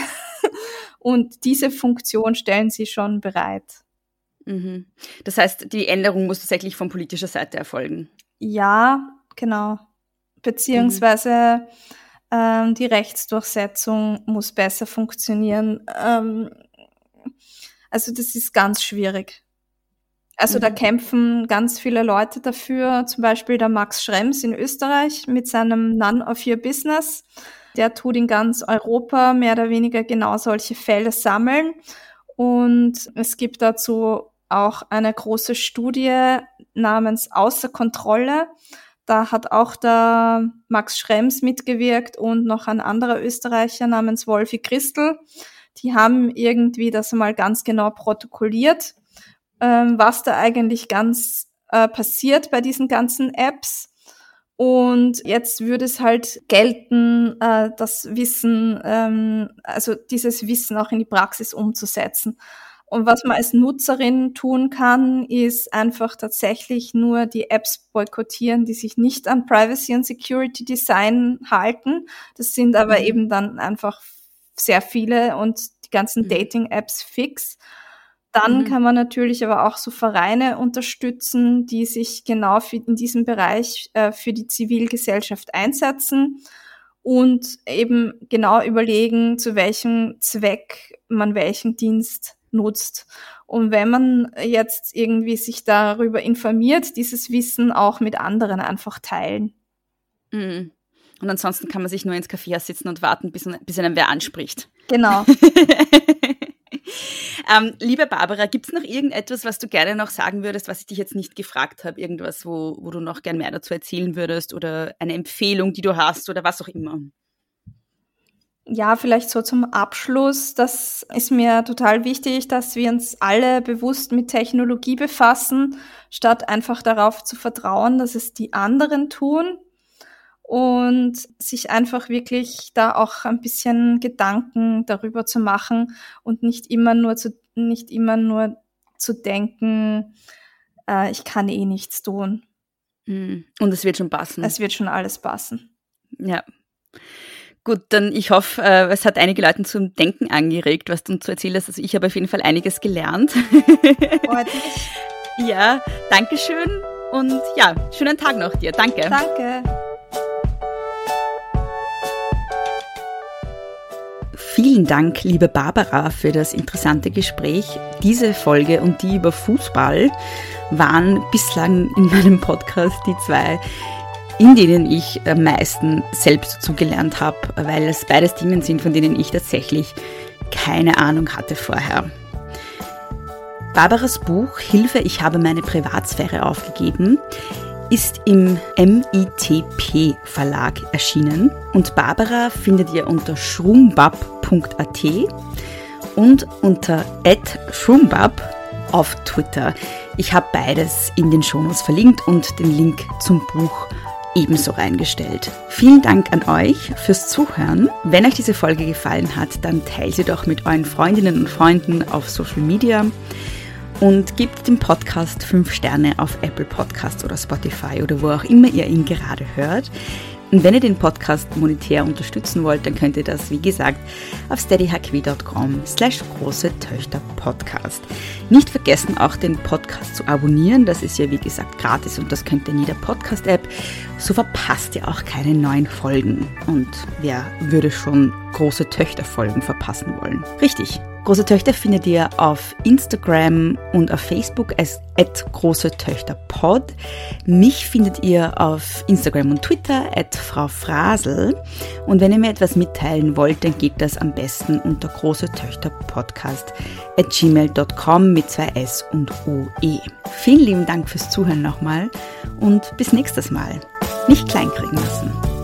Und diese Funktion stellen sie schon bereit. Mhm. Das heißt, die Änderung muss tatsächlich von politischer Seite erfolgen? Ja, genau. Beziehungsweise mhm. ähm, die Rechtsdurchsetzung muss besser funktionieren. Ähm, also das ist ganz schwierig. Also mhm. da kämpfen ganz viele Leute dafür, zum Beispiel der Max Schrems in Österreich mit seinem None of Your Business. Der tut in ganz Europa mehr oder weniger genau solche Fälle sammeln. Und es gibt dazu auch eine große Studie namens Außer Kontrolle. Da hat auch der Max Schrems mitgewirkt und noch ein anderer Österreicher namens Wolfi Christel. Die haben irgendwie das mal ganz genau protokolliert, ähm, was da eigentlich ganz äh, passiert bei diesen ganzen Apps. Und jetzt würde es halt gelten, äh, das Wissen, ähm, also dieses Wissen auch in die Praxis umzusetzen. Und was man als Nutzerin tun kann, ist einfach tatsächlich nur die Apps boykottieren, die sich nicht an Privacy und Security Design halten. Das sind aber mhm. eben dann einfach sehr viele und die ganzen mhm. Dating-Apps fix. Dann mhm. kann man natürlich aber auch so Vereine unterstützen, die sich genau für, in diesem Bereich äh, für die Zivilgesellschaft einsetzen und eben genau überlegen, zu welchem Zweck man welchen Dienst nutzt. Und wenn man jetzt irgendwie sich darüber informiert, dieses Wissen auch mit anderen einfach teilen. Mhm. Und ansonsten kann man sich nur ins Café sitzen und warten, bis, bis einen wer anspricht. Genau. ähm, liebe Barbara, gibt es noch irgendetwas, was du gerne noch sagen würdest, was ich dich jetzt nicht gefragt habe? Irgendwas, wo, wo du noch gern mehr dazu erzählen würdest oder eine Empfehlung, die du hast oder was auch immer? Ja, vielleicht so zum Abschluss. Das ist mir total wichtig, dass wir uns alle bewusst mit Technologie befassen, statt einfach darauf zu vertrauen, dass es die anderen tun. Und sich einfach wirklich da auch ein bisschen Gedanken darüber zu machen und nicht immer nur zu, nicht immer nur zu denken, äh, ich kann eh nichts tun. Und es wird schon passen. Es wird schon alles passen. Ja. Gut, dann ich hoffe, äh, es hat einige Leute zum Denken angeregt, was du uns zu erzählen hast. Also ich habe auf jeden Fall einiges gelernt. Freut mich. Ja, danke schön und ja, schönen Tag noch dir. Danke. Danke. Vielen Dank, liebe Barbara, für das interessante Gespräch. Diese Folge und die über Fußball waren bislang in meinem Podcast die zwei, in denen ich am meisten selbst dazu gelernt habe, weil es beides Themen sind, von denen ich tatsächlich keine Ahnung hatte vorher. Barbaras Buch Hilfe, ich habe meine Privatsphäre aufgegeben ist im M I T P Verlag erschienen und Barbara findet ihr unter schrumbab punkt a t und unter at schrumbab auf Twitter. Ich habe beides in den Shownotes verlinkt und den Link zum Buch ebenso reingestellt. Vielen Dank an euch fürs Zuhören. Wenn euch diese Folge gefallen hat, dann teilt sie doch mit euren Freundinnen und Freunden auf Social Media und gebt dem Podcast fünf Sterne auf Apple Podcasts oder Spotify oder wo auch immer ihr ihn gerade hört. Und wenn ihr den Podcast monetär unterstützen wollt, dann könnt ihr das, wie gesagt, auf steadyhq punkt com slash große Töchter Podcast. Nicht vergessen, auch den Podcast zu abonnieren. Das ist ja, wie gesagt, gratis und das könnt ihr in jeder Podcast-App. So verpasst ihr auch keine neuen Folgen. Und wer würde schon große Töchter-Folgen verpassen wollen? Richtig. Große Töchter findet ihr auf Instagram und auf Facebook als at große Töchter Pod. Mich findet ihr auf Instagram und Twitter at Frau Frasel. Und wenn ihr mir etwas mitteilen wollt, dann geht das am besten unter große Töchter Podcast at gmail punkt com mit zwei S und O E. Vielen lieben Dank fürs Zuhören nochmal und bis nächstes Mal. Nicht kleinkriegen lassen.